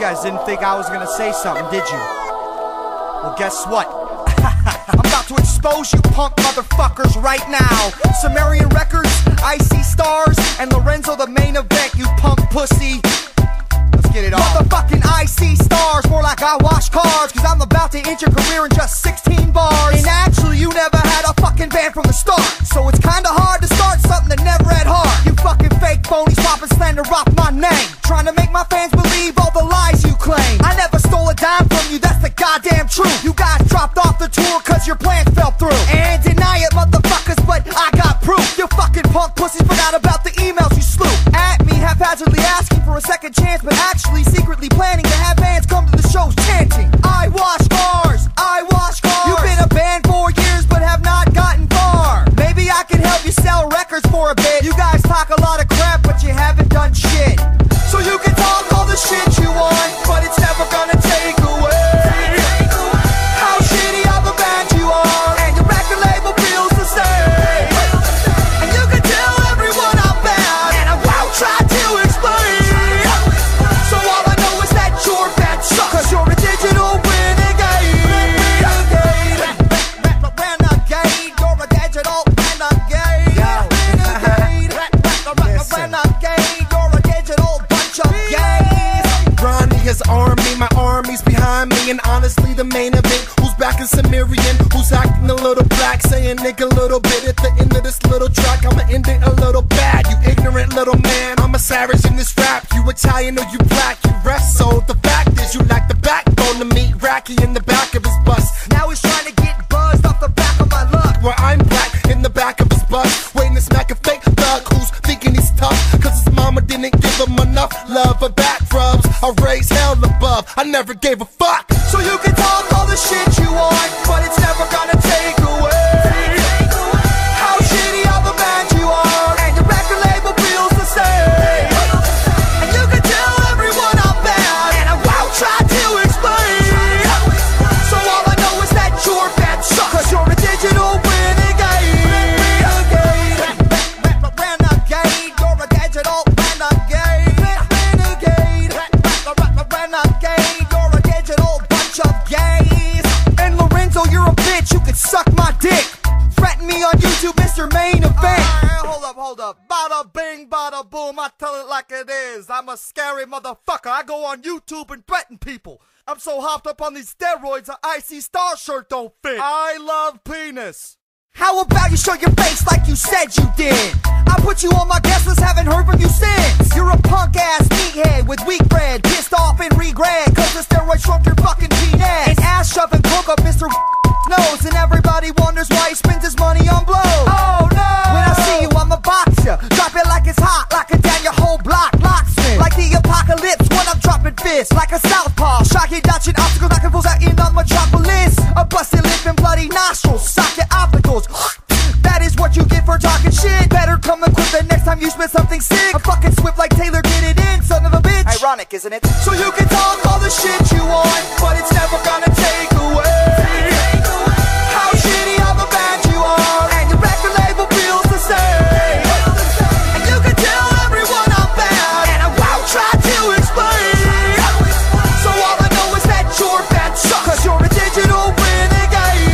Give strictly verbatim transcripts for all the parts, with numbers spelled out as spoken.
guys didn't think I was gonna say something, did you? Well, guess what? I'm about to expose you punk motherfuckers right now. Sumerian Records, Icy Stars, and Lorenzo the main event, you punk pussy. Let's get it on. Motherfucking Icy Stars, more like I wash cars, cause I'm about to end your career in just sixteen bars. And actually you never had a fucking band from the start, so it's kinda hard to start something that never had heart. You fucking fake phony swapping slander off my name, trying to make my fans believe all the lies you claim. I never stole a dime from you, that's the goddamn truth. You guys dropped off the tour cause your plans fell through. And deny it motherfuckers, but I got proof. You fucking punk pussies forgot about the emails you slew at me, haphazardly asking for a second chance, but actually secretly planning to have fans come to the shows chanting, I wash cars, I wash cars. You've been a band for years but have not gotten far. Maybe I can help you sell records for a bit. You guys talk a lot of crap but you haven't done shit. So you can talk all the shit you want, but it's never gonna take away how shitty of a band you are, and your record label feels the same. And you can tell everyone I'm bad, and I won't try to explain. So all I know is that your band sucks, cause you're a digital renegade. Renegade, you're a digital renegade. Renegade, renegade, you're a digital bunch of gays. Ronnie has army, my army's behind me, and honestly the main event, who's back in Sumerian, who's acting a little black, saying nigga a little bit at the end of this little track. I'ma end it a little bad, you ignorant little man. I'm a savage in this rap, you Italian or you black, you rest. So the fact is you lack the backbone to meet Racky in the back of his bus. Now he's trying to get buzzed off the back of my luck, where I'm black in the back of his bus, waiting to smack a fake thug who's thinking he's tough, cause his mama didn't give him enough love or back rubs. I raised hell above, I never gave a fuck. So you can talk all the shit you want, but it's never gonna take away how shitty of a band you are, and your record label feels the same. And you can tell everyone I'm bad, and I won't try to explain. So all I know is that your band sucks, cause you're a digital renegade. Renegade, renegade, you're a digital renegade. Renegade, renegade, you're a digital bunch of gays. And Lorenzo, you're a bitch, you can suck my dick. Threaten me on YouTube, Mister Main Event. Alright, hold up, hold up. Bada bing, bada boom, I tell it like it is. I'm a scary motherfucker, I go on YouTube and threaten people. I'm so hopped up on these steroids, an Icy Star shirt don't fit. I love penis. How about you show your face like you said you did? I put you on my guest list, haven't heard from you since. You're a punk ass meathead with weak bread, pissed off and regret, cause the steroids shrunk your fucking penis. And ass shoving coke up Mister nose, and everybody wonders why he spends his money on blow. Oh no! When I see you I'ma box ya, drop it like it's hot, lock it down your whole block, locksmith. Like the apocalypse when I'm dropping fists, like a southpaw, shocking, dodging obstacles, knocking fools out in the metropolis. A busted lip and bloody nostrils, socket opticals. That is what you get for talking shit. Better come equipped the next time you spit something sick. I'm fucking swift like Taylor, get it in, son of a bitch. Ironic, isn't it? So you can talk all the shit you want, but it's never gonna take away how shitty of a band you are, and your record label feels the same. And you can tell everyone I'm bad, and I won't try to explain. So all I know is that your band sucks, cause you're a digital renegade.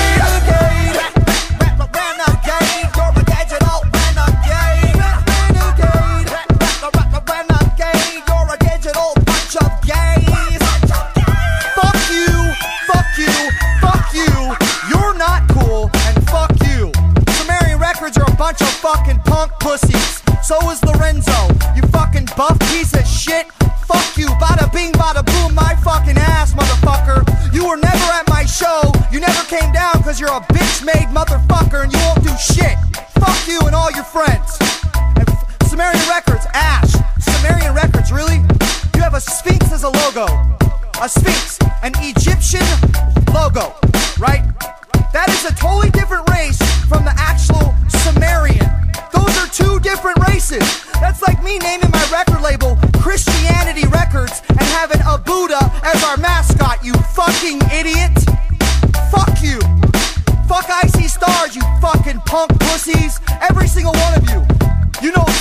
Renegade, you're a digital renegade. Renegade, renegade, you're a digital bunch of gays. Fuck you, fuck you, fuck you. You're not cool, and fuck you. Sumerian Records are a bunch of fucking punk pussies. So is Lorenzo, you fucking buff piece of shit. Fuck you, bada bing, bada boom, my fucking ass, motherfucker. You were never at my show, you never came down cause you're a bitch-made motherfucker and you won't do shit. Fuck you and all your friends. And f Sumerian Records, ash. Sumerian Records, really? You have a sphinx as a logo. A sphinx, an Egyptian logo, right? That is a totally different race from the actual Sumerian. Those are two different races. That's like me naming my record label Christianity Records and having a Buddha as our mascot, you fucking idiot. Fuck you. Fuck Icy Stars, you fucking punk pussies. Every single one of you. You know exactly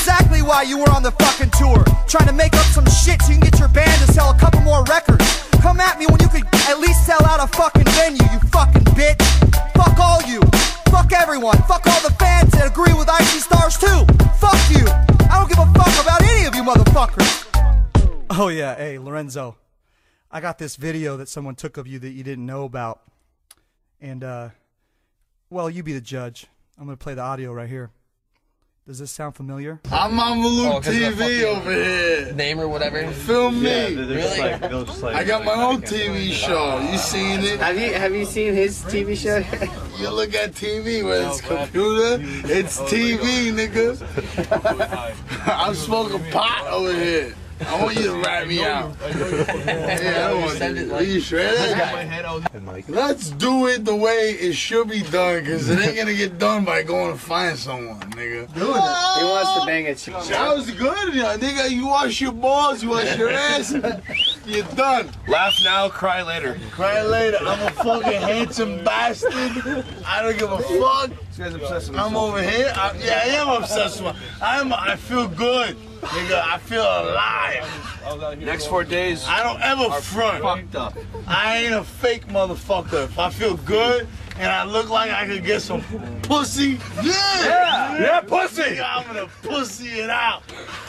why you were on the fucking tour, trying to make up some shit so you can get your band to sell a couple more records. Come at me when you could at least sell out a fucking venue, you fucking bitch. Fuck all you. Fuck everyone. Fuck all the fans that agree with Icy Stars too. Fuck you. I don't give a fuck about any of you motherfuckers. Oh yeah, hey Lorenzo, I got this video that someone took of you that you didn't know about. And uh, well, you be the judge. I'm gonna play the audio right here. Does this sound familiar? I'm on Malou Oh, T V over here. Name or whatever. Film me. Yeah, really? Like, just like, I got my own T V show. You seen it? Have you have you seen his T V show? You look at T V with it's computer. It's T V, nigga. I'm smoking pot over here. I want you to rat me out. Yeah, I don't want you. Are you shredded? Let's do it the way it should be done, because it ain't gonna get done by going to find someone, nigga. He wants to bang a chick. That was good, nigga. You wash your balls, you wash your ass, you're done. laugh now, cry later. Cry later. I'm a fucking handsome bastard. I don't give a fuck. This guy's obsessed with I'm over here. I, yeah, I am obsessed with. I'm. I feel good, nigga. I feel alive. Next four days. I don't ever front. Fucked up. I ain't a fake motherfucker. If I feel good and I look like I could get some pussy, yeah, Yeah, yeah, pussy. I'm gonna pussy it out.